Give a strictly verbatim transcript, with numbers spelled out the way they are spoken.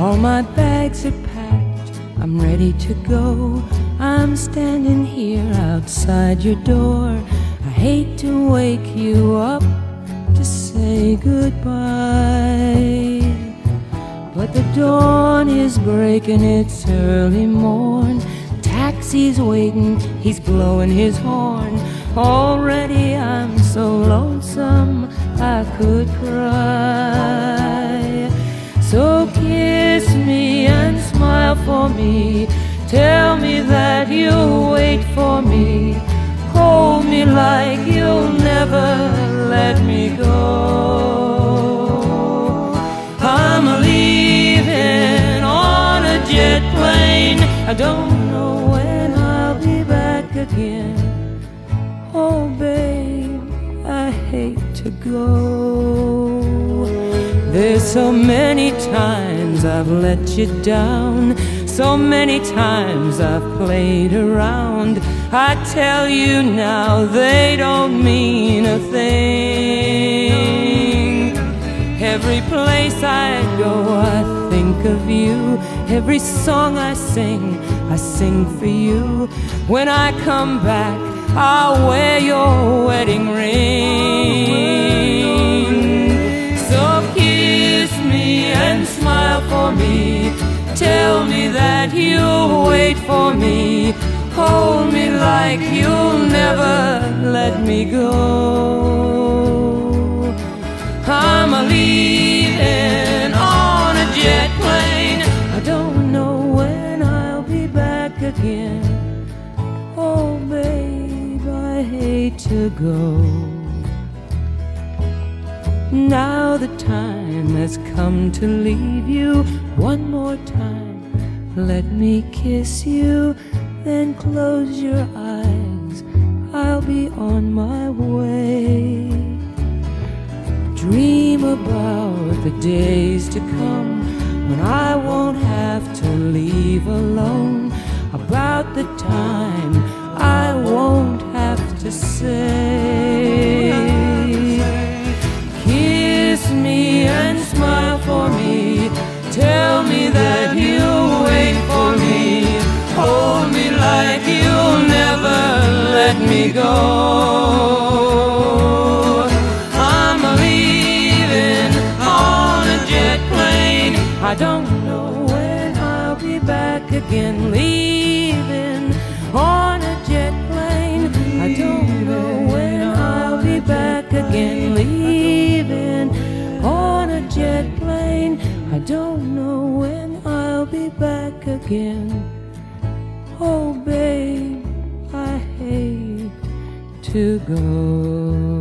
All my bags are packed, I'm ready to go. I'm standing here outside your door. I hate to wake you up to say goodbye, but the dawn is breaking, it's early morn. Taxi's waiting, he's blowing his horn. Already I'm so lonesome I could cry. So kiss me and smile for me. Tell me that you'll wait for me. Hold me like you'll never let me go. I'm leaving on a jet plane. I don't know when I'll be back again. Oh babe, I hate to go. There's so many times I've let you down, so many times I've played around. I tell you now, they don't mean a thing. Every place I go, I think of you. Every song I sing, I sing for you. When I come back, I'll wear your wedding ring. So kiss me and smile for me. Tell me that you'll wait for me. Hold me like you'll never let me go. I'm leaving on a jet plane. I don't know when I'll be back again. Oh babe, I hate to go. Now the time has come to leave you. One more time, let me kiss you. Then close your eyes, I'll be on my way. Dream about the days to come when I won't have to leave alone. About the time I won't have to say. Kiss me and smile for me. Tell me that you'll wait for me. Hold me like you'll never let me go. I'm leaving on a jet plane. I don't know when I'll be back again. Leaving on a jet plane. I don't know when I'll be back again. Leaving on a jet plane. I don't know when I'll be back again. Oh babe, I hate to go.